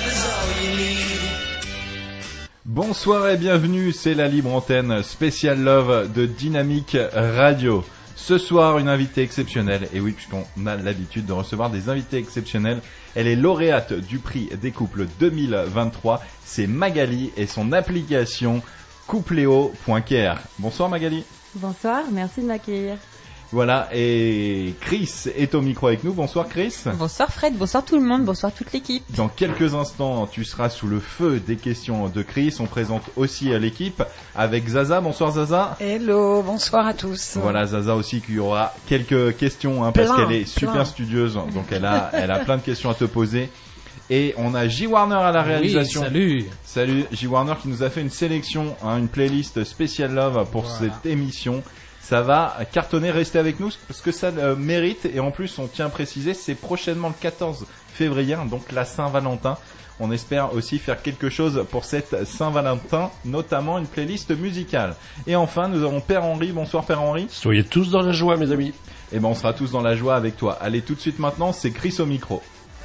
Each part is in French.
Bonsoir et bienvenue, c'est la libre antenne spéciale Love de Dynamique Radio. Ce soir, une invitée exceptionnelle, et oui, puisqu'on a l'habitude de recevoir des invités exceptionnels. Elle est lauréate du prix des couples 2023, c'est Magali et son application Coupleo.care. Bonsoir Magali. Bonsoir, merci de m'accueillir. Voilà, et Chris est au micro avec nous. Bonsoir Chris. Bonsoir Fred, bonsoir tout le monde, bonsoir toute l'équipe. Dans quelques instants, tu seras sous le feu des questions de Chris. On présente aussi l'équipe avec Zaza. Bonsoir Zaza. Hello, bonsoir à tous. Voilà, Zaza aussi qui aura quelques questions parce qu'elle est super studieuse. Donc elle a plein de questions à te poser. Et on a J. Warner à la réalisation. Oui, Salut J. Warner qui nous a fait une sélection, une playlist spéciale Love pour cette émission. Ça va cartonner, restez avec nous parce que ça mérite et en plus on tient à préciser, c'est prochainement le 14 février, donc la Saint-Valentin. On espère aussi faire quelque chose pour cette Saint-Valentin, notamment une playlist musicale. Et enfin nous avons Père Henri, bonsoir Père Henri. Soyez tous dans la joie mes amis. Et on sera tous dans la joie avec toi. Allez tout de suite maintenant, c'est Chris au micro.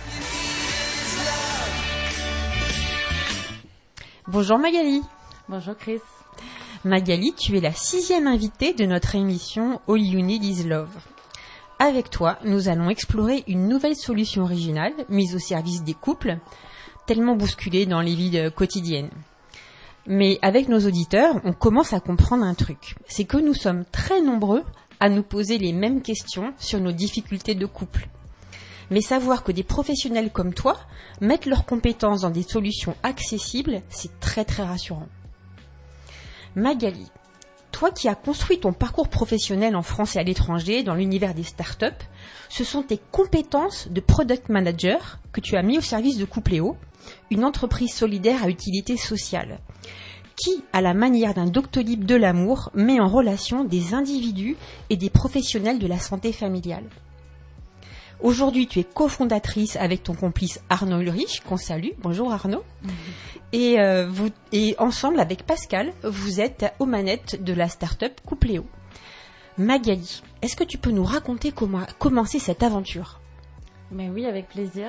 Bonjour Magali. Bonjour Chris. Magali, tu es la 6e invitée de notre émission All You Need Is Love. Avec toi, nous allons explorer une nouvelle solution originale mise au service des couples, tellement bousculés dans les vies quotidiennes. Mais avec nos auditeurs, on commence à comprendre un truc. C'est que nous sommes très nombreux à nous poser les mêmes questions sur nos difficultés de couple. Mais savoir que des professionnels comme toi mettent leurs compétences dans des solutions accessibles, c'est très très rassurant. Magali, toi qui as construit ton parcours professionnel en France et à l'étranger dans l'univers des startups, ce sont tes compétences de product manager que tu as mis au service de Coupleo, une entreprise solidaire à utilité sociale, qui, à la manière d'un Doctolib de l'amour, met en relation des individus et des professionnels de la santé familiale. Aujourd'hui, tu es cofondatrice avec ton complice Arnaud Ulrich, qu'on salue. Bonjour Arnaud. Et ensemble, avec Pascal, vous êtes aux manettes de la start-up Coupleo. Magali, est-ce que tu peux nous raconter comment a commencé cette aventure ? Mais oui, avec plaisir.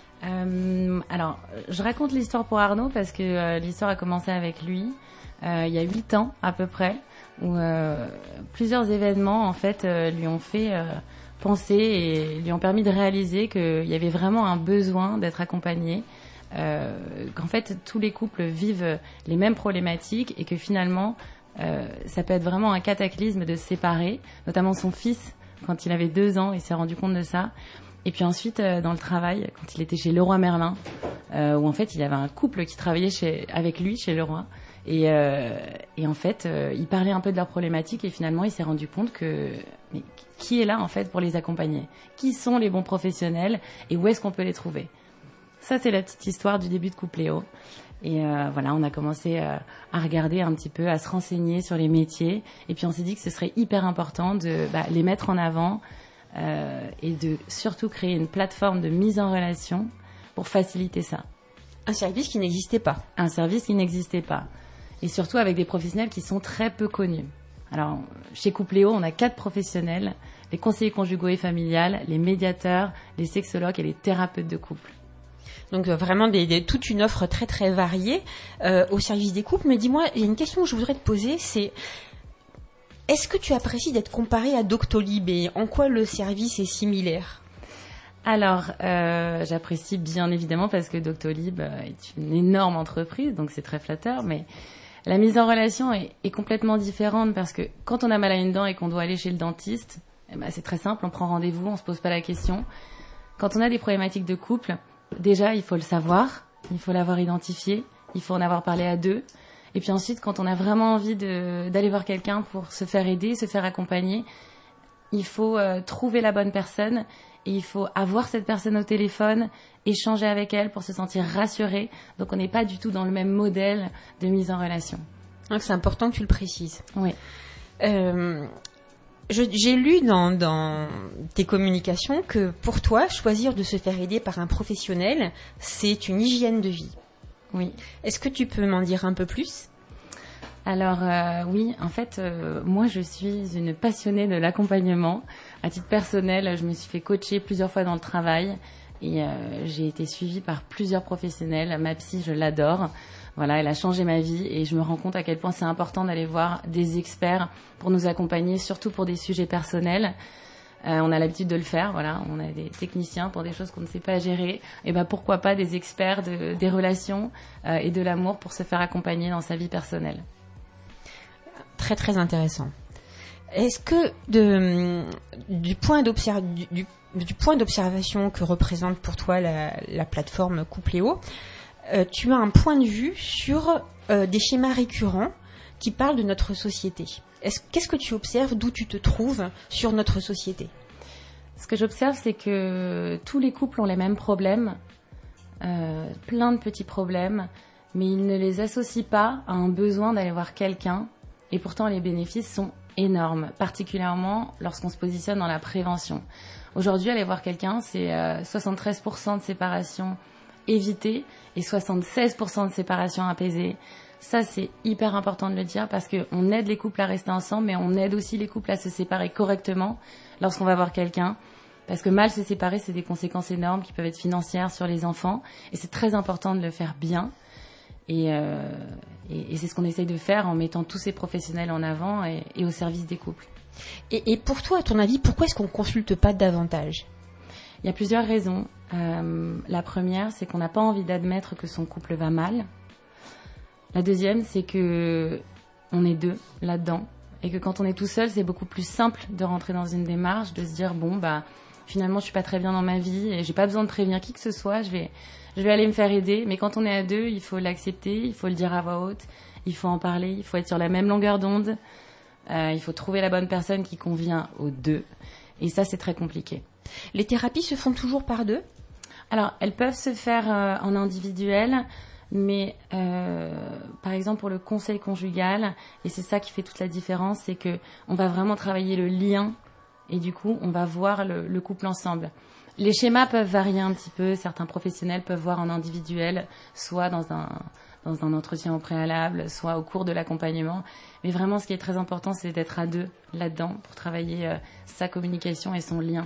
Alors, je raconte l'histoire pour Arnaud parce que l'histoire a commencé avec lui il y a 8 ans à peu près, où plusieurs événements en fait lui ont fait penser et lui ont permis de réaliser qu'il y avait vraiment un besoin d'être accompagné, qu'en fait tous les couples vivent les mêmes problématiques et que finalement ça peut être vraiment un cataclysme de se séparer, notamment son fils quand il avait 2 ans, il s'est rendu compte de ça. Et puis ensuite dans le travail, quand il était chez Leroy Merlin, où en fait il y avait un couple qui travaillait avec lui chez Leroy. Et en fait, ils parlaient un peu de leurs problématiques et finalement, il s'est rendu compte que mais qui est là en fait pour les accompagner ? Qui sont les bons professionnels et où est-ce qu'on peut les trouver ? Ça, c'est la petite histoire du début de Coupleo. Et voilà, on a commencé à regarder un petit peu, à se renseigner sur les métiers. Et puis on s'est dit que ce serait hyper important de les mettre en avant et de surtout créer une plateforme de mise en relation pour faciliter ça. Un service qui n'existait pas. Un service qui n'existait pas. Et surtout avec des professionnels qui sont très peu connus. Alors, chez Coupleo, on a 4 professionnels, les conseillers conjugaux et familiales, les médiateurs, les sexologues et les thérapeutes de couple. Donc vraiment toute une offre très très variée au service des couples. Mais dis-moi, il y a une question que je voudrais te poser, c'est est-ce que tu apprécies d'être comparé à Doctolib et en quoi le service est similaire ? Alors, j'apprécie bien évidemment parce que Doctolib est une énorme entreprise, donc c'est très flatteur, mais la mise en relation est complètement différente parce que quand on a mal à une dent et qu'on doit aller chez le dentiste, c'est très simple, on prend rendez-vous, on se pose pas la question. Quand on a des problématiques de couple, déjà il faut le savoir, il faut l'avoir identifié, il faut en avoir parlé à 2. Et puis ensuite, quand on a vraiment envie d'aller voir quelqu'un pour se faire aider, se faire accompagner, il faut trouver la bonne personne. Et il faut avoir cette personne au téléphone, échanger avec elle pour se sentir rassuré. Donc on n'est pas du tout dans le même modèle de mise en relation. Donc c'est important que tu le précises. Oui. J'ai lu dans tes communications que pour toi, choisir de se faire aider par un professionnel, c'est une hygiène de vie. Oui. Est-ce que tu peux m'en dire un peu plus ? Alors oui, en fait, moi je suis une passionnée de l'accompagnement. À titre personnel, je me suis fait coacher plusieurs fois dans le travail Et j'ai été suivie par plusieurs professionnels. Ma psy, je l'adore. Voilà, elle a changé ma vie et je me rends compte à quel point c'est important d'aller voir des experts pour nous accompagner, surtout pour des sujets personnels. On a l'habitude de le faire, voilà. On a des techniciens pour des choses qu'on ne sait pas gérer. Et ben pourquoi pas des experts des relations et de l'amour pour se faire accompagner dans sa vie personnelle. Très très intéressant. Est-ce que du point d'observation que représente pour toi la plateforme Coupléo, tu as un point de vue sur des schémas récurrents qui parlent de notre société? Qu'est-ce que tu observes, d'où tu te trouves sur notre société? Ce que j'observe, c'est que tous les couples ont les mêmes problèmes, plein de petits problèmes, mais ils ne les associent pas à un besoin d'aller voir quelqu'un, et pourtant les bénéfices sont énormes, particulièrement lorsqu'on se positionne dans la prévention. Aujourd'hui, aller voir quelqu'un, c'est 73% de séparation évitée et 76% de séparation apaisée. Ça, c'est hyper important de le dire parce qu'on aide les couples à rester ensemble, mais on aide aussi les couples à se séparer correctement lorsqu'on va voir quelqu'un. Parce que mal se séparer, c'est des conséquences énormes qui peuvent être financières sur les enfants. Et c'est très important de le faire bien. Et c'est ce qu'on essaye de faire en mettant tous ces professionnels en avant et au service des couples. Et pour toi, à ton avis, pourquoi est-ce qu'on ne consulte pas davantage? Il y a plusieurs raisons. La première, c'est qu'on n'a pas envie d'admettre que son couple va mal. La deuxième, c'est que on est deux là-dedans et que quand on est tout seul, c'est beaucoup plus simple de rentrer dans une démarche, de se dire bon bah finalement je suis pas très bien dans ma vie et j'ai pas besoin de prévenir qui que ce soit, je vais aller me faire aider. Mais quand on est à deux, il faut l'accepter, il faut le dire à voix haute, il faut en parler, il faut être sur la même longueur d'onde, il faut trouver la bonne personne qui convient aux deux. Et ça, c'est très compliqué. Les thérapies se font toujours par deux? Alors, elles peuvent se faire en individuel. Mais par exemple pour le conseil conjugal, et c'est ça qui fait toute la différence, c'est que on va vraiment travailler le lien et du coup on va voir le couple ensemble. Les schémas peuvent varier un petit peu, certains professionnels peuvent voir en individuel, soit dans un entretien au préalable, soit au cours de l'accompagnement. Mais vraiment ce qui est très important, c'est d'être à deux là-dedans pour travailler sa communication et son lien.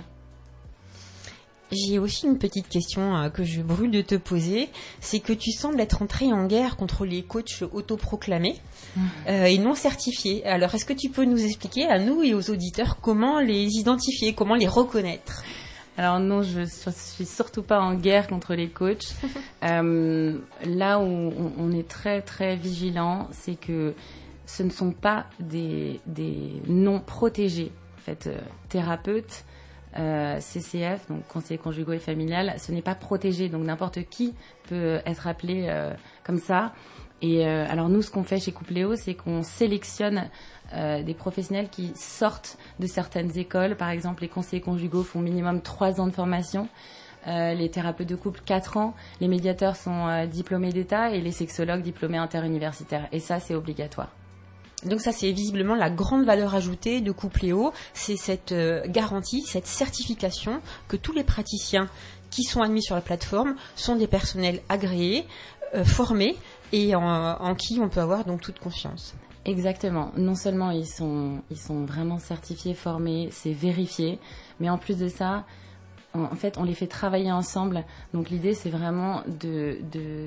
J'ai aussi une petite question que je brûle de te poser. C'est que tu sembles être entrée en guerre contre les coachs autoproclamés et non certifiés. Alors, est-ce que tu peux nous expliquer, à nous et aux auditeurs, comment les identifier, comment les reconnaître? Alors non, je suis surtout pas en guerre contre les coachs. Là où on est très très vigilant, c'est que ce ne sont pas des non protégés. En fait, thérapeute, CCF, donc conseiller conjugaux et familial, ce n'est pas protégé, donc n'importe qui peut être appelé comme ça. Et alors nous, ce qu'on fait chez Coupléo, c'est qu'on sélectionne des professionnels qui sortent de certaines écoles. Par exemple, les conseillers conjugaux font minimum 3 ans de formation, les thérapeutes de couple 4 ans, les médiateurs sont diplômés d'État et les sexologues diplômés interuniversitaires. Et ça, c'est obligatoire. Donc ça, c'est visiblement la grande valeur ajoutée de Coupléo, c'est cette garantie, cette certification que tous les praticiens qui sont admis sur la plateforme sont des personnels agréés, formés et en qui on peut avoir donc toute confiance. Exactement. Non seulement ils sont vraiment certifiés, formés, c'est vérifié, mais en plus de ça, en fait, on les fait travailler ensemble. Donc l'idée, c'est vraiment de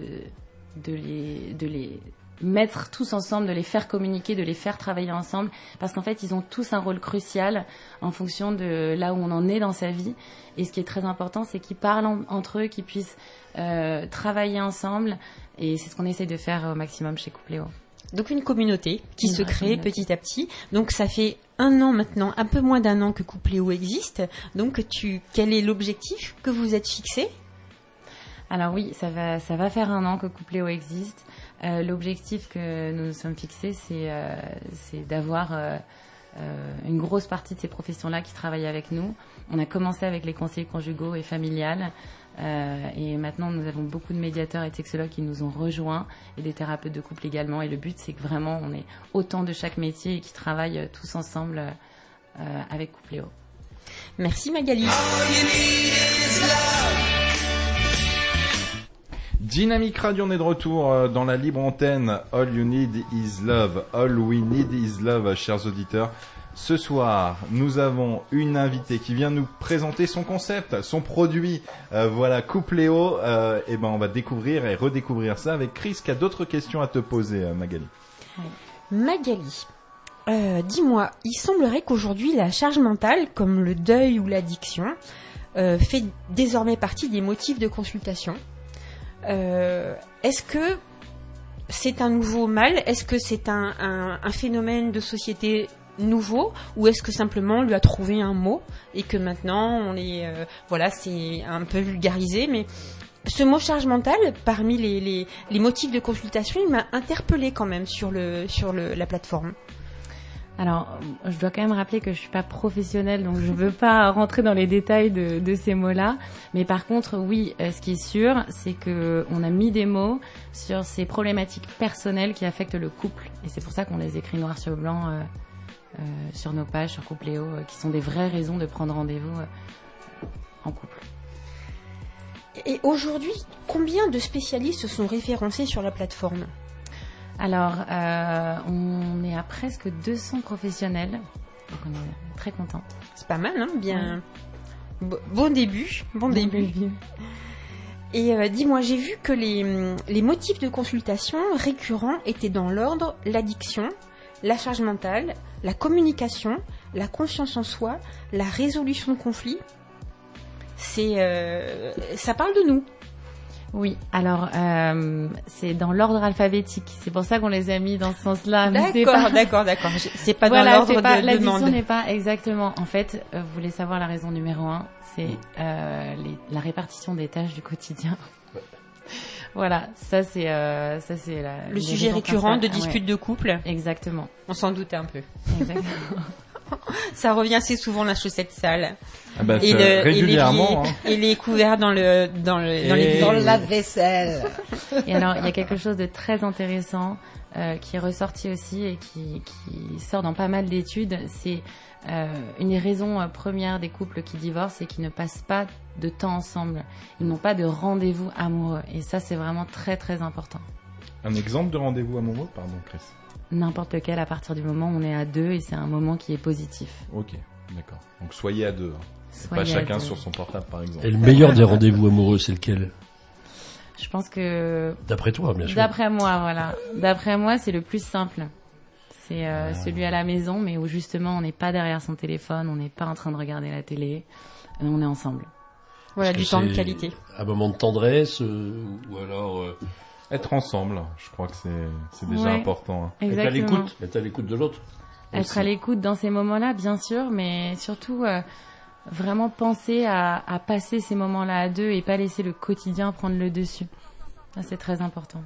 les mettre tous ensemble, de les faire communiquer, de les faire travailler ensemble, parce qu'en fait, ils ont tous un rôle crucial en fonction de là où on en est dans sa vie. Et ce qui est très important, c'est qu'ils parlent entre eux, qu'ils puissent travailler ensemble. Et c'est ce qu'on essaie de faire au maximum chez Coupléo. Donc une communauté qui se crée petit à petit. Donc ça fait 1 an maintenant, un peu moins d'1 an que Coupléo existe. Donc quel est l'objectif que vous êtes fixé? Alors oui, ça va faire 1 an que Coupléo existe. L'objectif que nous nous sommes fixés, c'est d'avoir une grosse partie de ces professions-là qui travaillent avec nous. On a commencé avec les conseillers conjugaux et familiales. Et maintenant, nous avons beaucoup de médiateurs et de sexologues qui nous ont rejoints et des thérapeutes de couple également. Et le but, c'est que vraiment, on ait autant de chaque métier et qui travaillent tous ensemble avec Coupléo. Merci Magali. Dynamique Radio, on est de retour dans la libre antenne. All you need is love. All we need is love, chers auditeurs. Ce soir, nous avons une invitée qui vient nous présenter son concept, son produit. Voilà, Coupléo. Et ben, on va découvrir et redécouvrir ça avec Chris qui a d'autres questions à te poser, Magali. Magali, dis-moi, il semblerait qu'aujourd'hui la charge mentale, comme le deuil ou l'addiction, fait désormais partie des motifs de consultation. Est-ce que c'est un nouveau mal? Est-ce que c'est un phénomène de société nouveau, ou est-ce que simplement on lui a trouvé un mot et que maintenant on est c'est un peu vulgarisé, mais ce mot charge mentale, parmi les motifs de consultation, il m'a interpellée quand même sur la plateforme. Alors, je dois quand même rappeler que je suis pas professionnelle, donc je veux pas rentrer dans les détails de ces mots-là. Mais par contre, oui, ce qui est sûr, c'est que on a mis des mots sur ces problématiques personnelles qui affectent le couple. Et c'est pour ça qu'on les écrit noir sur blanc sur nos pages, sur Coupléo, qui sont des vraies raisons de prendre rendez-vous en couple. Et aujourd'hui, combien de spécialistes sont référencés sur la plateforme ? Alors, on est à presque 200 professionnels, donc on est très contents. C'est pas mal, hein, bien. Ouais. Bon début. Et dis-moi, j'ai vu que les motifs de consultation récurrents étaient dans l'ordre l'addiction, la charge mentale, la communication, la confiance en soi, la résolution de conflits. Ça parle de nous. Oui, alors c'est dans l'ordre alphabétique. C'est pour ça qu'on les a mis dans ce sens-là. D'accord. C'est pas dans l'ordre de l'addiction demande. n'est pas exactement. En fait, vous voulez savoir la raison numéro 1, c'est la répartition des tâches du quotidien. Voilà, ça c'est le sujet récurrent de disputes de couple. Exactement. On s'en doutait un peu. Exactement. Ça revient assez souvent, la chaussette sale. Ah bah, régulièrement. Et les couverts dans le lave-vaisselle. Et alors, il y a quelque chose de très intéressant qui est ressorti aussi et qui sort dans pas mal d'études. C'est une des raisons premières des couples qui divorcent et qui ne passent pas de temps ensemble. Ils n'ont pas de rendez-vous amoureux. Et ça, c'est vraiment très, très important. Un exemple de rendez-vous amoureux, pardon, Chris. N'importe lequel, à partir du moment où on est à deux, et c'est un moment qui est positif. Ok, d'accord. Donc soyez à deux. Pas chacun sur son portable, par exemple. Et le meilleur des rendez-vous amoureux, c'est lequel ? Je pense que... D'après toi, bien sûr. D'après moi, voilà. D'après moi, c'est le plus simple. C'est celui à la maison, mais où justement, on n'est pas derrière son téléphone, on n'est pas en train de regarder la télé, on est ensemble. Voilà, du temps de qualité. Un moment de tendresse, ou alors... Être ensemble, je crois que c'est déjà important. Hein. Exactement. Être à l'écoute de l'autre. Être à l'écoute dans ces moments-là, bien sûr, mais surtout vraiment penser à passer ces moments-là à deux et pas laisser le quotidien prendre le dessus. Ça, c'est très important.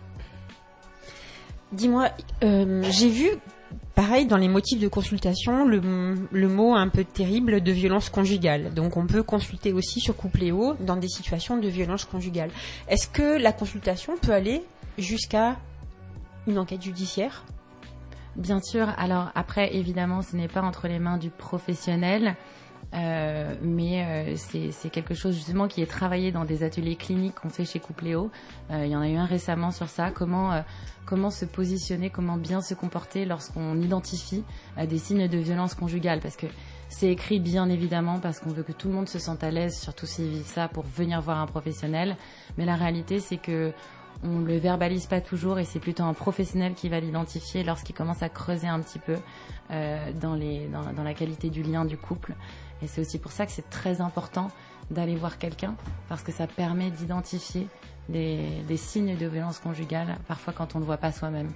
Dis-moi, j'ai vu, pareil, dans les motifs de consultation, le mot un peu terrible de violence conjugale. Donc on peut consulter aussi sur Coupléo dans des situations de violence conjugale. Est-ce que la consultation peut aller jusqu'à une enquête judiciaire ? Bien sûr. Alors après, évidemment, ce n'est pas entre les mains du professionnel, mais c'est quelque chose justement qui est travaillé dans des ateliers cliniques qu'on fait chez Coupléo. Il y en a eu un récemment sur ça. Comment se positionner, comment bien se comporter lorsqu'on identifie des signes de violence conjugale, parce que c'est écrit bien évidemment parce qu'on veut que tout le monde se sente à l'aise, surtout s'il vit ça, pour venir voir un professionnel. Mais la réalité, c'est que on le verbalise pas toujours et c'est plutôt un professionnel qui va l'identifier lorsqu'il commence à creuser un petit peu dans la qualité du lien du couple. Et c'est aussi pour ça que c'est très important d'aller voir quelqu'un, parce que ça permet d'identifier des signes de violence conjugale, parfois quand on ne le voit pas soi-même.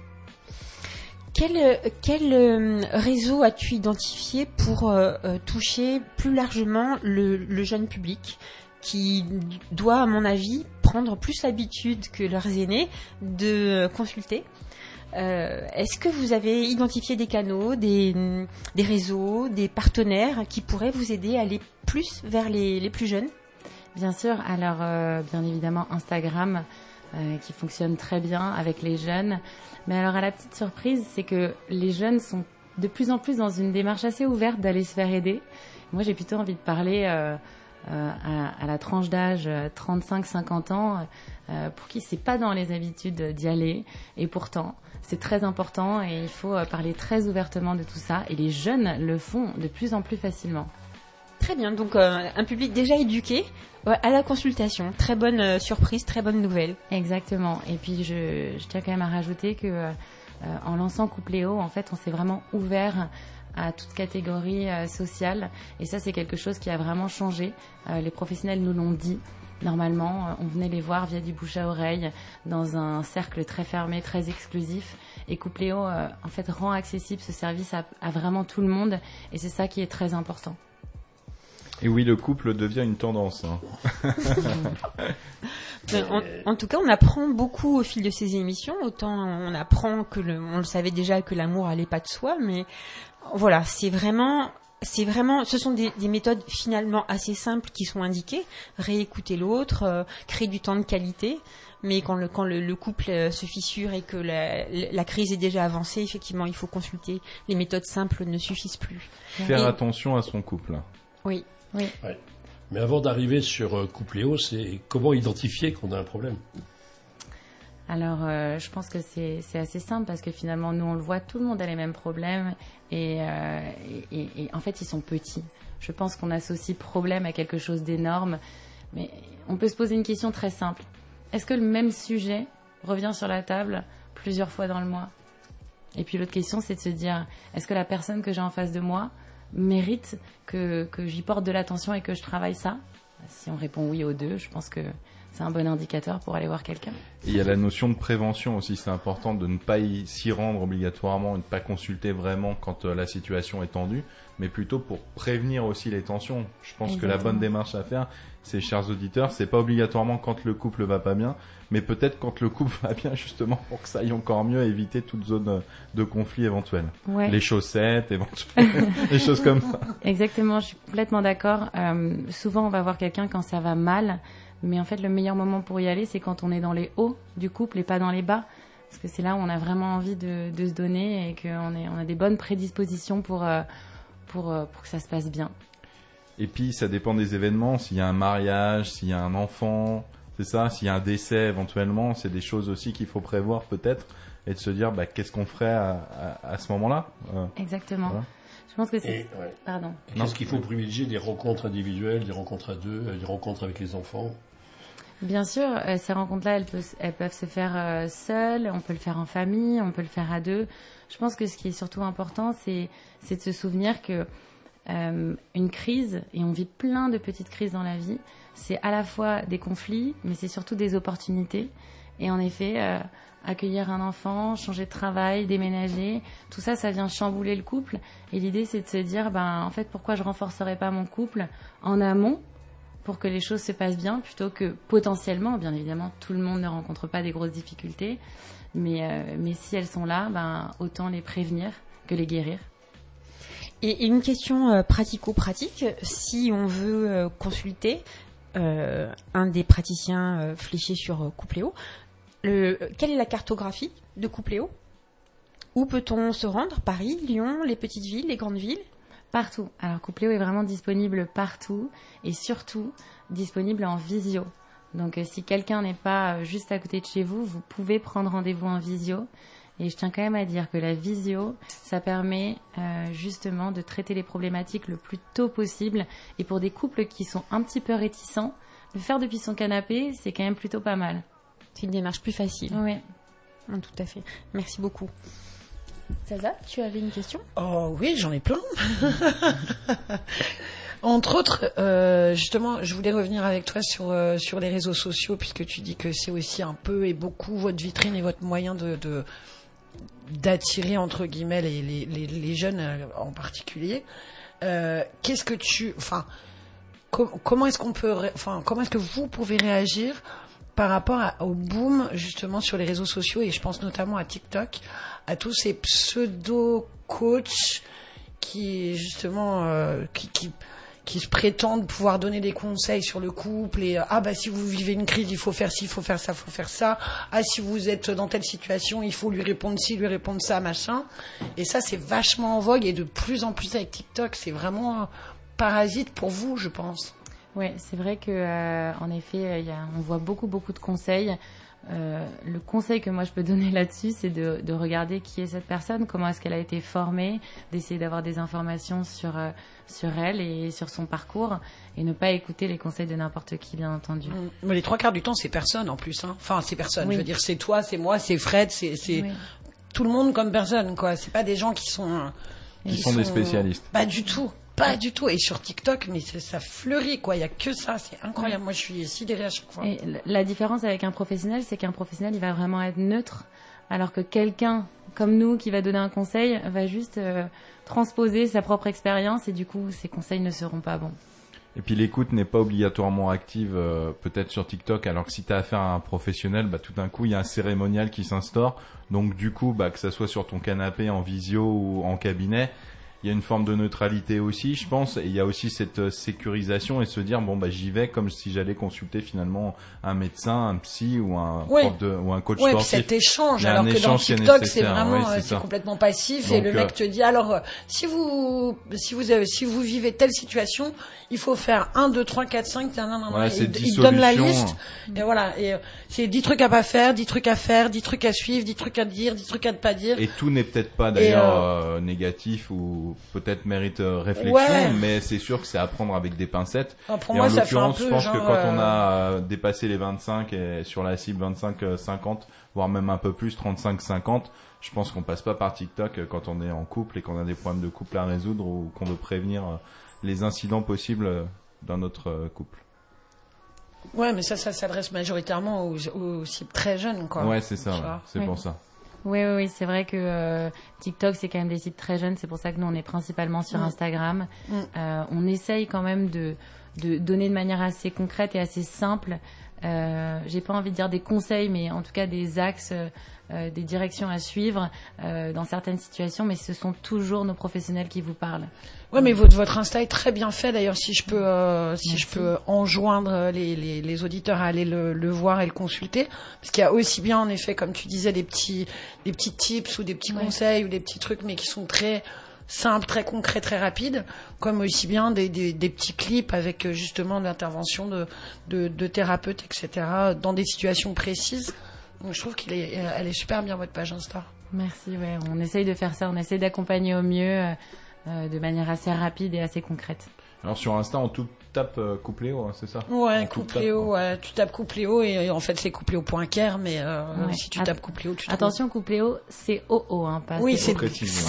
Quel réseau as-tu identifié pour toucher plus largement le jeune public qui doit, à mon avis, prendre plus l'habitude que leurs aînés de consulter ? Est-ce que vous avez identifié des canaux, des réseaux, des partenaires qui pourraient vous aider à aller plus vers les plus jeunes ? Bien sûr, alors bien évidemment Instagram qui fonctionne très bien avec les jeunes. Mais alors à la petite surprise, c'est que les jeunes sont de plus en plus dans une démarche assez ouverte d'aller se faire aider. Moi j'ai plutôt envie de parler à la tranche d'âge 35-50 ans, pour qui c'est pas dans les habitudes d'y aller. Et pourtant, c'est très important et il faut parler très ouvertement de tout ça. Et les jeunes le font de plus en plus facilement. Très bien, donc un public déjà éduqué à la consultation. Très bonne surprise, très bonne nouvelle. Exactement. Et puis je tiens quand même à rajouter que en lançant Coupléo, en fait, on s'est vraiment ouvert à toute catégorie sociale. Et ça, c'est quelque chose qui a vraiment changé. Les professionnels nous l'ont dit. Normalement, on venait les voir via du bouche à oreille, dans un cercle très fermé, très exclusif. Et Coupléo, en fait, rend accessible ce service à vraiment tout le monde. Et c'est ça qui est très important. Et oui, le couple devient une tendance. En tout cas, on apprend beaucoup au fil de ces émissions. Autant on apprend on le savait déjà que l'amour allait pas de soi, mais voilà, c'est vraiment, ce sont des méthodes finalement assez simples qui sont indiquées. Réécouter l'autre, créer du temps de qualité. Mais quand le couple se fissure et que la crise est déjà avancée, effectivement, il faut consulter. Les méthodes simples ne suffisent plus. Faire attention à son couple. Oui. Oui. Ouais. Mais avant d'arriver sur Coupléo, c'est comment identifier qu'on a un problème? Alors, je pense que c'est assez simple parce que finalement, nous, on le voit, tout le monde a les mêmes problèmes et en fait, ils sont petits. Je pense qu'on associe problème à quelque chose d'énorme, mais on peut se poser une question très simple. Est-ce que le même sujet revient sur la table plusieurs fois dans le mois? Et puis l'autre question, c'est de se dire, est-ce que la personne que j'ai en face de moi mérite que j'y porte de l'attention et que je travaille ça? Si on répond oui aux deux, je pense que c'est un bon indicateur pour aller voir quelqu'un. Et il y a la notion de prévention aussi, c'est important de ne pas s'y rendre obligatoirement et de ne pas consulter vraiment quand la situation est tendue, mais plutôt pour prévenir aussi les tensions. Je pense que la bonne démarche à faire, c'est, chers auditeurs, c'est pas obligatoirement quand le couple va pas bien, mais peut-être quand le couple va bien, justement, pour que ça aille encore mieux, éviter toute zone de conflit éventuel. Ouais. Les chaussettes, éventuellement, des choses comme ça. Exactement, je suis complètement d'accord. Souvent, on va voir quelqu'un quand ça va mal, mais en fait, le meilleur moment pour y aller, c'est quand on est dans les hauts du couple et pas dans les bas. Parce que c'est là où on a vraiment envie de se donner et qu'on a des bonnes prédispositions pour que ça se passe bien. Et puis, ça dépend des événements. S'il y a un mariage, s'il y a un enfant, c'est ça. S'il y a un décès, éventuellement, c'est des choses aussi qu'il faut prévoir peut-être et de se dire, qu'est-ce qu'on ferait à ce moment-là. Exactement. Voilà. Je pense que c'est... Ouais. Pardon. Qu'est-ce qu'il faut privilégier? Des rencontres individuelles, des rencontres à deux, des rencontres avec les enfants? Bien sûr, ces rencontres-là, elles peuvent se faire seules, on peut le faire en famille, on peut le faire à deux. Je pense que ce qui est surtout important, c'est de se souvenir que une crise, et on vit plein de petites crises dans la vie, c'est à la fois des conflits, mais c'est surtout des opportunités. Et en effet, accueillir un enfant, changer de travail, déménager, tout ça, ça vient chambouler le couple. Et l'idée, c'est de se dire, en fait, pourquoi je renforcerais pas mon couple en amont pour que les choses se passent bien, plutôt que potentiellement, bien évidemment, tout le monde ne rencontre pas des grosses difficultés, mais si elles sont là, autant les prévenir que les guérir. Et une question pratico-pratique, si on veut consulter un des praticiens fléchés sur Coupléo, quelle est la cartographie de Coupléo? Où peut-on se rendre? Paris, Lyon, les petites villes, les grandes villes? Partout. Alors Coupléo est vraiment disponible partout et surtout disponible en visio. Donc si quelqu'un n'est pas juste à côté de chez vous, vous pouvez prendre rendez-vous en visio. Et je tiens quand même à dire que la visio, ça permet justement de traiter les problématiques le plus tôt possible. Et pour des couples qui sont un petit peu réticents, le faire depuis son canapé, c'est quand même plutôt pas mal. C'est une démarche plus facile. Oui. Tout à fait. Merci beaucoup. Zaza, tu avais une question? Oh oui, j'en ai plein. Entre autres, justement, je voulais revenir avec toi sur les réseaux sociaux, puisque tu dis que c'est aussi un peu et beaucoup votre vitrine et votre moyen d'attirer entre guillemets les jeunes en particulier. Qu'est-ce que comment est-ce que vous pouvez réagir par rapport au boom justement sur les réseaux sociaux, et je pense notamment à TikTok, à tous ces pseudo-coachs qui justement qui se prétendent pouvoir donner des conseils sur le couple et si vous vivez une crise, il faut faire ci, il faut faire ça, il faut faire ça. Si vous êtes dans telle situation, il faut lui répondre ci, lui répondre ça, machin. Et ça, c'est vachement en vogue et de plus en plus avec TikTok. C'est vraiment parasite pour vous, je pense. Ouais, c'est vrai que en effet, on voit beaucoup de conseils. Le conseil que moi je peux donner là-dessus, c'est de regarder qui est cette personne, comment est-ce qu'elle a été formée, d'essayer d'avoir des informations sur elle et sur son parcours, et ne pas écouter les conseils de n'importe qui, bien entendu. Mais les 3/4 du temps, c'est personne en plus. Hein. Enfin, c'est personne. Oui. Je veux dire, c'est toi, c'est moi, c'est Fred, c'est Oui. tout le monde comme personne, quoi. C'est pas des gens qui sont des spécialistes. Pas du tout. Pas du tout. Et sur TikTok, mais ça fleurit, quoi. Il y a que ça. C'est incroyable. Moi, je suis sidérée à chaque fois. Et la différence avec un professionnel, c'est qu'un professionnel, il va vraiment être neutre, alors que quelqu'un comme nous qui va donner un conseil va juste transposer sa propre expérience, et du coup, ses conseils ne seront pas bons. Et puis l'écoute n'est pas obligatoirement active peut-être sur TikTok, alors que si tu as affaire à un professionnel, tout d'un coup il y a un cérémonial qui s'instaure. Donc du coup, que ça soit sur ton canapé, en visio ou en cabinet, il y a une forme de neutralité aussi, je pense. Et il y a aussi cette sécurisation et se dire j'y vais comme si j'allais consulter finalement un médecin, un psy ou un prof ou un coach ouais, sportif. Cet échange, alors que dans TikTok c'est vraiment c'est complètement passif. Donc, et le mec te dit alors si vous vivez telle situation, il faut faire 1, 2, 3, 4, 5, voilà, il te donne la liste. Et voilà, et c'est 10 trucs à pas faire, 10 trucs à faire, 10 trucs à suivre, 10 trucs à dire, 10 trucs à ne pas dire. Et tout n'est peut-être pas d'ailleurs négatif ou peut-être mérite réflexion, mais c'est sûr que c'est à prendre avec des pincettes. Pour moi, ça fait un peu je pense que quand on a dépassé les 25 et sur la cible 25-50, voire même un peu plus, 35-50, je pense qu'on passe pas par TikTok quand on est en couple et qu'on a des problèmes de couple à résoudre ou qu'on veut prévenir les incidents possibles dans notre couple. Ouais, mais ça s'adresse majoritairement aux cibles très jeunes, quoi. Ouais, c'est ça, ouais. C'est pour ça. Oui, c'est vrai que TikTok, c'est quand même des sites très jeunes. C'est pour ça que nous, on est principalement sur Instagram. On essaye quand même de donner de manière assez concrète et assez simple. J'ai pas envie de dire des conseils, mais en tout cas des axes, des directions à suivre dans certaines situations. Mais ce sont toujours nos professionnels qui vous parlent. Ouais, mais votre Insta est très bien fait. D'ailleurs, si je peux enjoindre les auditeurs à aller le voir et le consulter, parce qu'il y a aussi bien, en effet, comme tu disais, des petits tips ou des petits conseils ou des petits trucs, mais qui sont très simples, très concrets, très rapides, comme aussi bien des petits clips avec justement l'intervention de thérapeutes, etc., dans des situations précises. Donc, je trouve elle est super bien, votre page Insta. Merci, ouais. On essaye de faire ça. On essaye d'accompagner au mieux. De manière assez rapide et assez concrète. Alors sur Insta, on tape Coupléo, hein, c'est ça? Ouais, Coupléo, ouais. Tu tapes Coupléo et en fait c'est Coupléo.care, mais si tu tapes Coupléo, tu attention, Coupléo, c'est OO, hein, pas oui, c'est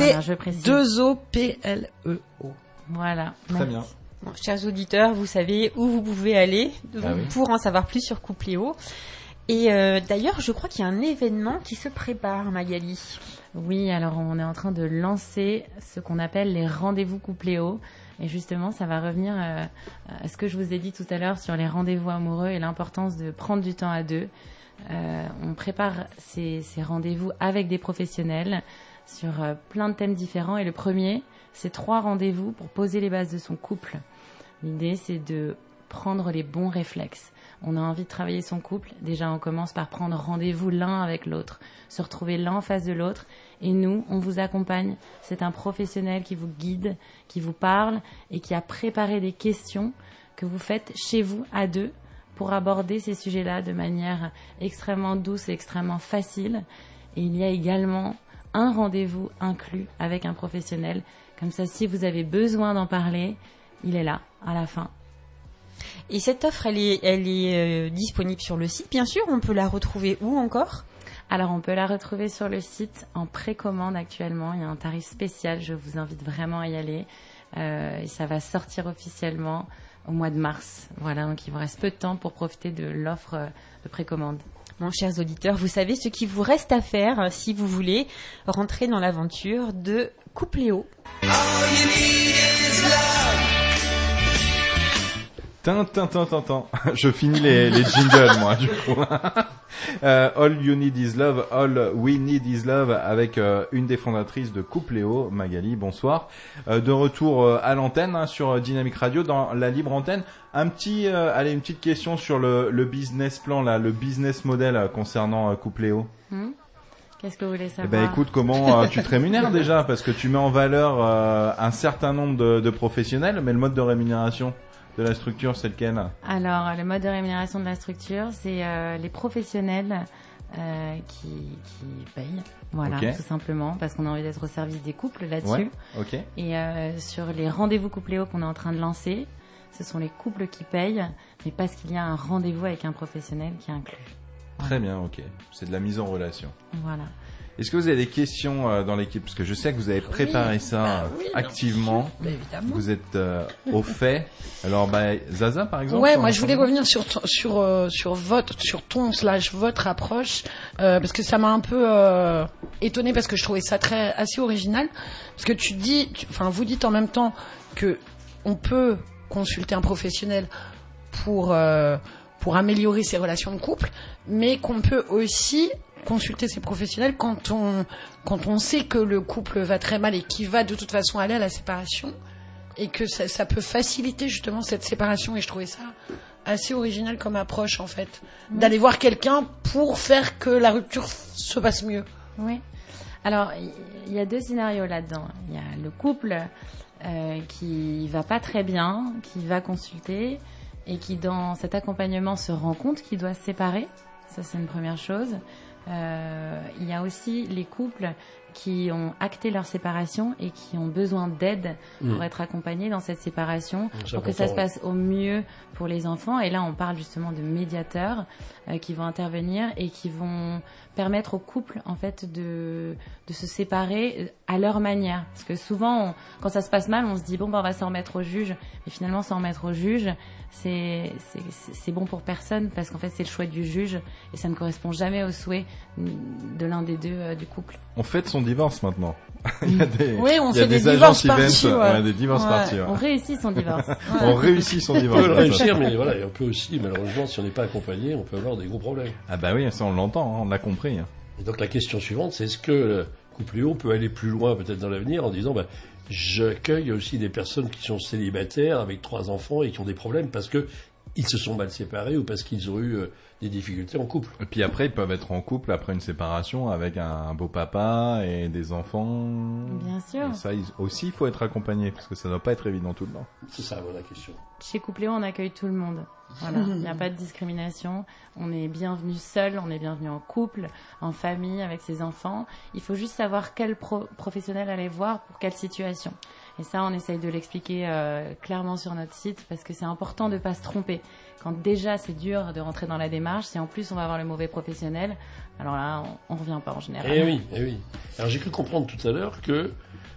C2OPLEO. Voilà. Très bien. Bon, chers auditeurs, vous savez où vous pouvez aller pour en savoir plus sur Coupléo. Et d'ailleurs, je crois qu'il y a un événement qui se prépare, Magali. Oui, alors on est en train de lancer ce qu'on appelle les rendez-vous Coupléo. Et justement, ça va revenir à ce que je vous ai dit tout à l'heure sur les rendez-vous amoureux et l'importance de prendre du temps à deux. On prépare ces rendez-vous avec des professionnels sur plein de thèmes différents. Et le premier, c'est 3 rendez-vous pour poser les bases de son couple. L'idée, c'est de prendre les bons réflexes. On a envie de travailler son couple. Déjà, on commence par prendre rendez-vous l'un avec l'autre, se retrouver l'un en face de l'autre. Et nous, on vous accompagne. C'est un professionnel qui vous guide, qui vous parle et qui a préparé des questions que vous faites chez vous à deux pour aborder ces sujets-là de manière extrêmement douce et extrêmement facile. Et il y a également un rendez-vous inclus avec un professionnel. Comme ça, si vous avez besoin d'en parler, il est là à la fin. Et cette offre, elle est disponible sur le site, bien sûr. On peut la retrouver où encore ? Alors, on peut la retrouver sur le site en précommande actuellement. Il y a un tarif spécial. Je vous invite vraiment à y aller. Et ça va sortir officiellement au mois de mars. Voilà, donc il vous reste peu de temps pour profiter de l'offre de précommande. Mon chers auditeurs, vous savez ce qu'il vous reste à faire si vous voulez rentrer dans l'aventure de Coupléo. Je finis les jingles, moi, du coup. All You Need Is Love, All We Need Is Love, avec une des fondatrices de Coupléo, Magali, bonsoir. De retour à l'antenne, sur Dynamique Radio, dans la libre antenne. Une petite question sur le business plan, là, le business model concernant Coupléo. Qu'est-ce que vous voulez savoir ? Eh ben, écoute, comment tu te rémunères déjà ? Parce que tu mets en valeur un certain nombre de professionnels, mais le mode de rémunération, de la structure, c'est lequel? Alors, le mode de rémunération de la structure, c'est les professionnels qui payent. Voilà, Ok. tout simplement, parce qu'on a envie d'être au service des couples là-dessus. Ouais, ok. Et sur les rendez-vous Coupléo qu'on est en train de lancer, ce sont les couples qui payent, mais parce qu'il y a un rendez-vous avec un professionnel qui est inclus. Très bien, ok. C'est de la mise en relation. Voilà. Est-ce que vous avez des questions dans l'équipe? Parce que je sais que vous avez préparé ça oui, activement. Mais évidemment. Vous êtes au fait. Alors, Zaza, par exemple. Ouais, sur moi un je voulais premier- revenir sur votre approche parce que ça m'a un peu étonnée parce que je trouvais ça assez original parce que vous dites en même temps que on peut consulter un professionnel pour améliorer ses relations de couple, mais qu'on peut aussi consulter ces professionnels quand on sait que le couple va très mal et qu'il va de toute façon aller à la séparation et que ça peut faciliter justement cette séparation. Et je trouvais ça assez original comme approche en fait, d'aller voir quelqu'un pour faire que la rupture se passe mieux. Oui. Alors, il y a 2 scénarios là-dedans. Il y a le couple qui va pas très bien, qui va consulter et qui, dans cet accompagnement, se rend compte qu'il doit se séparer. Ça, c'est une première chose. Il y a aussi les couples qui ont acté leur séparation et qui ont besoin d'aide pour être accompagnés dans cette séparation, C'est pour que ça se important, passe au mieux pour les enfants. Et là, on parle justement de médiateurs qui vont intervenir et qui vont permettre aux couples en fait de se séparer à leur manière. Parce que souvent, quand ça se passe mal, on se dit bon, on va s'en remettre au juge. Mais finalement, s'en remettre au juge, c'est bon pour personne parce qu'en fait, c'est le choix du juge et ça ne correspond jamais au souhait de l'un des deux du couple. On fête son divorce maintenant. Il y a des, Oui, on il y a fait des divorce divorce events, parties, ouais. des divorce Ouais. parties. Ouais. On réussit son divorce. On réussit son On divorce. peut le réussir, mais voilà, et on peut aussi, malheureusement, si on n'est pas accompagné, on peut avoir des gros problèmes. Ah bah oui, ça on l'entend, on l'a compris. Et donc la question suivante, c'est est-ce que le Coupléo peut aller plus loin peut-être dans l'avenir en disant j'accueille aussi des personnes qui sont célibataires avec 3 enfants et qui ont des problèmes parce que ils se sont mal séparés ou parce qu'ils ont eu des difficultés en couple. Et puis après, ils peuvent être en couple après une séparation avec un beau papa et des enfants. Bien sûr. Et ça aussi, il faut être accompagné parce que ça doit pas être évident tout le temps. C'est ça la question. Chez Coupléo, on accueille tout le monde. Voilà, il n'y a pas de discrimination. On est bienvenu seul, on est bienvenu en couple, en famille, avec ses enfants. Il faut juste savoir quel professionnel aller voir pour quelle situation. Et ça, on essaye de l'expliquer clairement sur notre site parce que c'est important de ne pas se tromper. Quand déjà c'est dur de rentrer dans la démarche, si en plus on va avoir le mauvais professionnel, alors là, on ne revient pas en général. Eh oui. Alors j'ai cru comprendre tout à l'heure que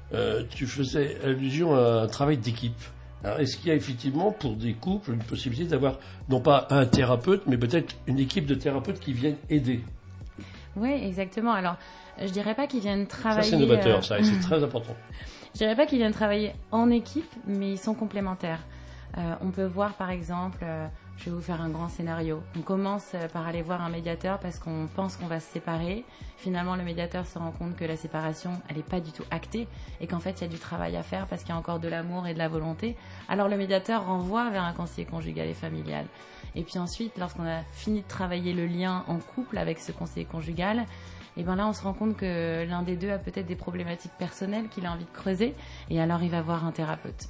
tu faisais allusion à un travail d'équipe. Alors, est-ce qu'il y a effectivement pour des couples une possibilité d'avoir non pas un thérapeute, mais peut-être une équipe de thérapeutes qui viennent aider? Oui, exactement. Alors, je dirais pas qu'ils viennent Ça travailler. c'est novateur, ça, et c'est très important. Je dirais pas qu'ils viennent travailler en équipe, mais ils sont complémentaires. On peut voir par exemple, je vais vous faire un grand scénario. On commence par aller voir un médiateur parce qu'on pense qu'on va se séparer. Finalement, le médiateur se rend compte que la séparation, elle n'est pas du tout actée et qu'en fait, il y a du travail à faire parce qu'il y a encore de l'amour et de la volonté. Alors le médiateur renvoie vers un conseiller conjugal et familial. Et puis ensuite, lorsqu'on a fini de travailler le lien en couple avec ce conseiller conjugal, et ben là, on se rend compte que l'un des deux a peut-être des problématiques personnelles qu'il a envie de creuser et alors il va voir un thérapeute.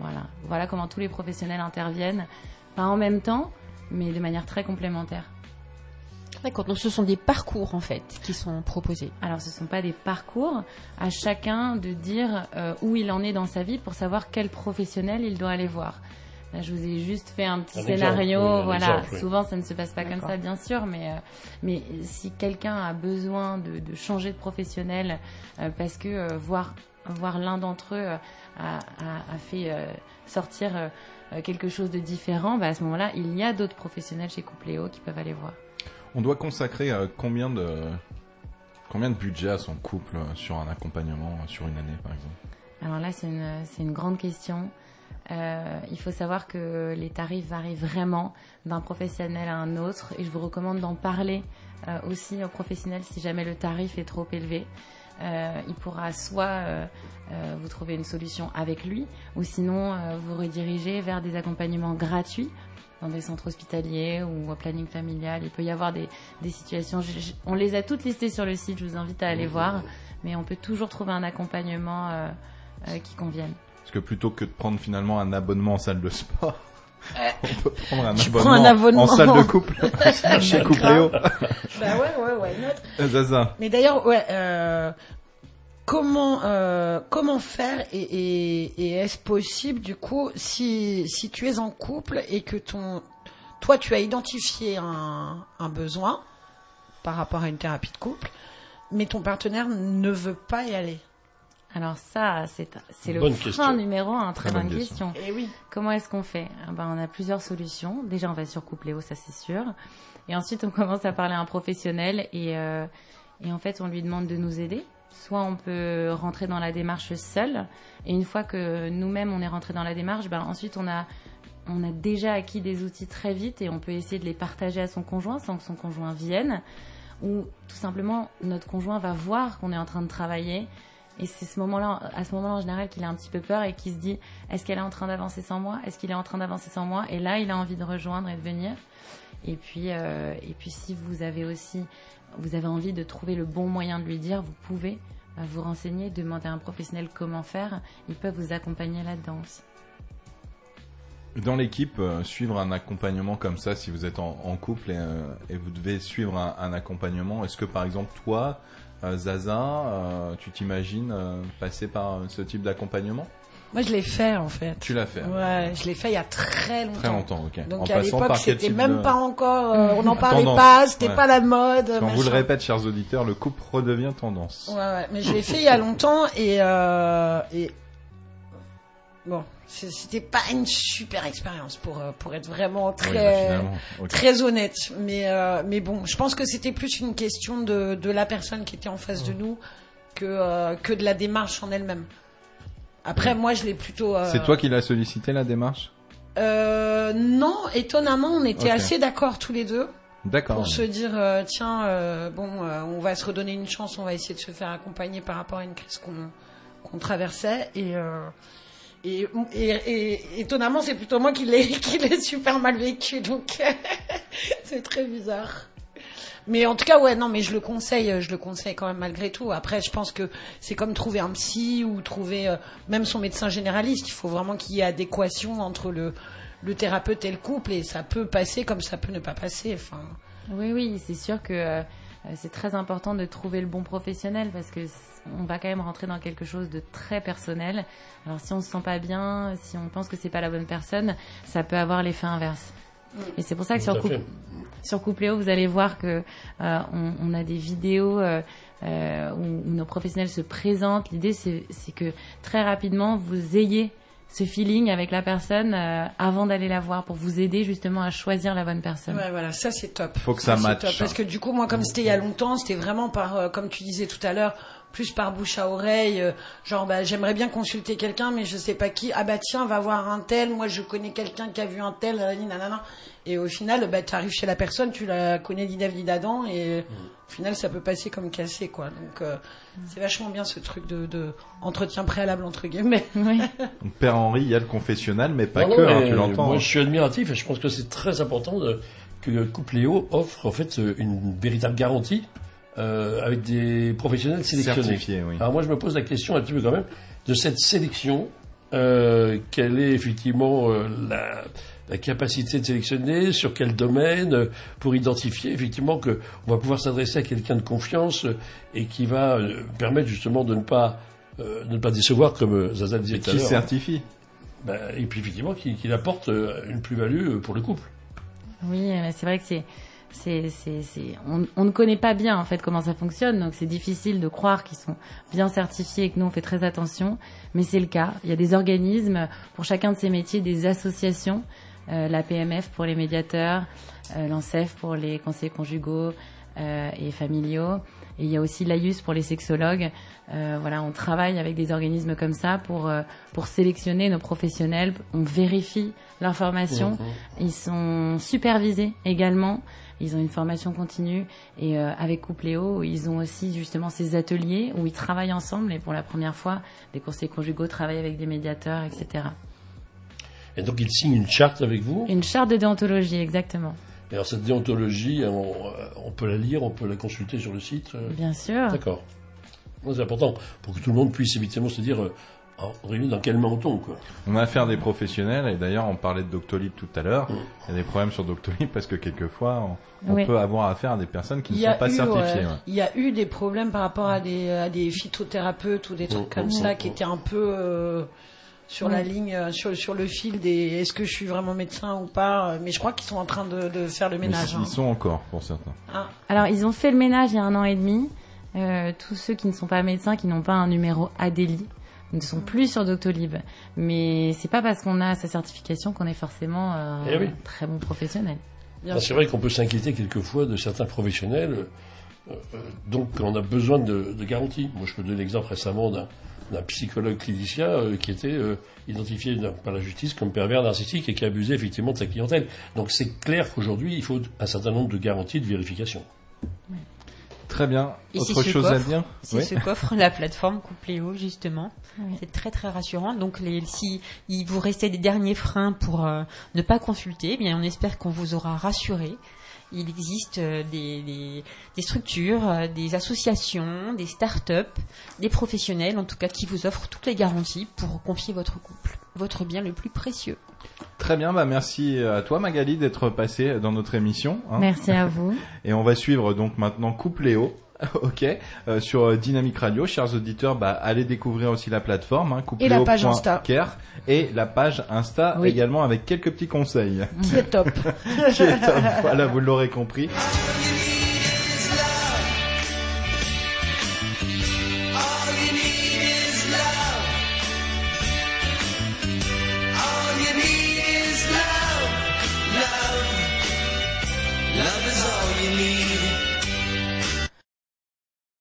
Voilà comment tous les professionnels interviennent, pas en même temps, mais de manière très complémentaire. D'accord, donc ce sont des parcours en fait qui sont proposés. Alors ce ne sont pas des parcours, à chacun de dire où il en est dans sa vie pour savoir quel professionnel il doit aller voir. Là, je vous ai juste fait un petit scénario, voilà. Exemple, oui. Souvent, ça ne se passe pas comme ça, bien sûr, mais si quelqu'un a besoin de changer de professionnel parce que voir l'un d'entre eux a fait sortir quelque chose de différent, à ce moment-là, il y a d'autres professionnels chez Coupléo qui peuvent aller voir. On doit consacrer combien de budget à son couple sur un accompagnement sur une année, par exemple? Alors là, c'est une grande question. Il faut savoir que les tarifs varient vraiment d'un professionnel à un autre et je vous recommande d'en parler aussi au professionnel si jamais le tarif est trop élevé. Il pourra soit vous trouver une solution avec lui ou sinon vous rediriger vers des accompagnements gratuits dans des centres hospitaliers ou au planning familial. Il peut y avoir des situations, on les a toutes listées sur le site, je vous invite à aller voir, mais on peut toujours trouver un accompagnement qui convienne. Parce que plutôt que de prendre finalement un abonnement en salle de sport, On peut prendre un Tu prends un abonnement en salle de couple chez Coupléo. Bah ouais, not. Zaza. Mais d'ailleurs, comment faire et est-ce possible du coup si tu es en couple et que toi tu as identifié un besoin par rapport à une thérapie de couple, mais ton partenaire ne veut pas y aller. Alors ça, c'est le Bonne frein question. numéro 1, très bonne question. Et oui. Comment est-ce qu'on fait? On a plusieurs solutions. Déjà, on va sur Coupléo, ça c'est sûr. Et ensuite, on commence à parler à un professionnel et en fait, on lui demande de nous aider. Soit on peut rentrer dans la démarche seul. Et une fois que nous-mêmes, on est rentré dans la démarche, ensuite, on a déjà acquis des outils très vite et on peut essayer de les partager à son conjoint sans que son conjoint vienne. Ou tout simplement, notre conjoint va voir qu'on est en train de travailler. Et c'est à ce moment-là, en général, qu'il a un petit peu peur et qu'il se dit, est-ce qu'elle est en train d'avancer sans moi? Est-ce qu'il est en train d'avancer sans moi? Et là, il a envie de rejoindre et de venir. Et puis si vous avez envie de trouver le bon moyen de lui dire, vous pouvez vous renseigner, demander à un professionnel comment faire. Ils peuvent vous accompagner là-dedans aussi. Dans l'équipe, suivre un accompagnement comme ça, si vous êtes en couple et vous devez suivre un accompagnement, est-ce que par exemple toi, Zaza, tu t'imagines passer par ce type d'accompagnement? Moi, je l'ai fait en fait. Tu l'as fait? Ouais, je l'ai fait il y a très longtemps. Très longtemps, ok. Donc En à passant l'époque, par quel c'était type même de- pas encore, on n'en parlait Tendance, pas, c'était ouais. pas la mode. Quand vous le machin. répète, chers auditeurs, le couple redevient tendance. Ouais, mais je l'ai fait il y a longtemps et bon, c'était pas une super expérience pour être vraiment Oui, finalement, ok. très honnête. Mais bon, je pense que c'était plus une question de la personne qui était en face de nous que de la démarche en elle-même. Après, moi, je l'ai plutôt. C'est toi qui l'as sollicité, la démarche? Non, étonnamment, on était Ok. assez d'accord tous les deux. D'accord. Pour se dire tiens on va se redonner une chance, on va essayer de se faire accompagner par rapport à une crise qu'on traversait et étonnamment c'est plutôt moi qui l'ai super mal vécu, donc c'est très bizarre. Mais en tout cas mais je le conseille quand même malgré tout. Après je pense que c'est comme trouver un psy ou trouver même son médecin généraliste, il faut vraiment qu'il y ait adéquation entre le thérapeute et le couple, et ça peut passer comme ça peut ne pas passer. Enfin. Oui, c'est sûr que c'est très important de trouver le bon professionnel parce que on va quand même rentrer dans quelque chose de très personnel. Alors si on se sent pas bien, si on pense que c'est pas la bonne personne, ça peut avoir l'effet inverse. Et c'est pour ça que Tout à fait. sur Coupléo, vous allez voir que on a des vidéos où nos professionnels se présentent. L'idée c'est que très rapidement vous ayez ce feeling avec la personne avant d'aller la voir pour vous aider justement à choisir la bonne personne. Ouais, voilà, ça c'est top. Faut que ça c'est matche. top. Parce que du coup, moi, comme c'était il y a longtemps, c'était vraiment par, comme tu disais tout à l'heure, plus par bouche à oreille. Genre, j'aimerais bien consulter quelqu'un, mais je sais pas qui. Ah bah tiens, va voir un tel. Moi, je connais quelqu'un qui a vu un tel. Nanana. Et au final, tu arrives chez la personne, tu la connais d'Idav d'Adam, et au final, ça peut passer comme cassé, quoi. Donc, c'est vachement bien ce truc de entretien préalable entre guillemets. Oui. Donc, Père Henri, il y a le confessionnel, mais pas Non, que, mais tu l'entends. Moi, je suis admiratif et je pense que c'est très important que Coupléo offre en fait une véritable garantie avec des professionnels sélectionnés. Certifié, oui. Alors moi, je me pose la question un petit peu quand même de cette sélection. Quelle est effectivement la capacité de sélectionner, sur quel domaine, pour identifier effectivement que on va pouvoir s'adresser à quelqu'un de confiance et qui va permettre justement de ne pas décevoir, comme Zaza le disait tout à Qui l'heure. certifie? Et puis effectivement qu'il apporte une plus-value pour le couple. Oui, c'est vrai que on ne connaît pas bien en fait comment ça fonctionne, donc c'est difficile de croire qu'ils sont bien certifiés et que nous on fait très attention, mais c'est le cas. Il y a des organismes pour chacun de ces métiers, des associations, la PMF pour les médiateurs, l'ANSEF pour les conseillers conjugaux et familiaux, et il y a aussi l'AIUS pour les sexologues. Voilà, on travaille avec des organismes comme ça pour sélectionner nos professionnels. On vérifie leur formation. Ils sont supervisés également. Ils ont une formation continue, et avec Coupléo, ils ont aussi justement ces ateliers où ils travaillent ensemble, et pour la première fois, des conseillers conjugaux travaillent avec des médiateurs, etc. Et donc ils signent une charte avec vous. Une charte de déontologie, exactement. Et alors cette déontologie, on peut la lire, on peut la consulter sur le site. Bien sûr. D'accord. C'est important pour que tout le monde puisse évidemment se dire réunis dans quel menton, quoi. On a affaire à des professionnels, et d'ailleurs, on parlait de Doctolib tout à l'heure. Il y a des problèmes sur Doctolib parce que quelquefois, on peut avoir affaire à des personnes qui ne sont pas certifiées. Ouais. Il y a eu des problèmes par rapport à des phytothérapeutes ou des trucs comme ça qui étaient un peu sur la ligne, sur le fil des est-ce que je suis vraiment médecin ou pas. Mais je crois qu'ils sont en train de faire le ménage. Ils sont encore, pour certains. Ah. Alors, ils ont fait le ménage il y a 1 an et demi. Tous ceux qui ne sont pas médecins, qui n'ont pas un numéro ADELI, ne sont plus sur Doctolib. Mais c'est pas parce qu'on a sa certification qu'on est forcément très bon professionnel. C'est vrai qu'on peut s'inquiéter quelquefois de certains professionnels, donc on a besoin de garanties. Moi, je peux donner l'exemple récemment d'un psychologue clinicien qui était identifié par la justice comme pervers narcissique et qui abusait effectivement de sa clientèle. Donc c'est clair qu'aujourd'hui, il faut un certain nombre de garanties de vérification. Ouais. Très bien. Et Autre chose à dire? C'est ce qu'offre la plateforme Coupléo, justement. Oui. C'est très très rassurant. Donc si il vous restait des derniers freins pour ne pas consulter, eh bien on espère qu'on vous aura rassuré. Il existe des structures, des associations, des start-up, des professionnels en tout cas qui vous offrent toutes les garanties pour confier votre couple, votre bien le plus précieux. Très bien, merci à toi Magali d'être passée dans notre émission. Merci à vous. Et on va suivre donc maintenant Coupléo. Ok, sur Dynamique Radio, chers auditeurs, allez découvrir aussi la plateforme, et la page Insta, et la page Insta également avec quelques petits conseils. Qui est top. Qui est top. Voilà, vous l'aurez compris.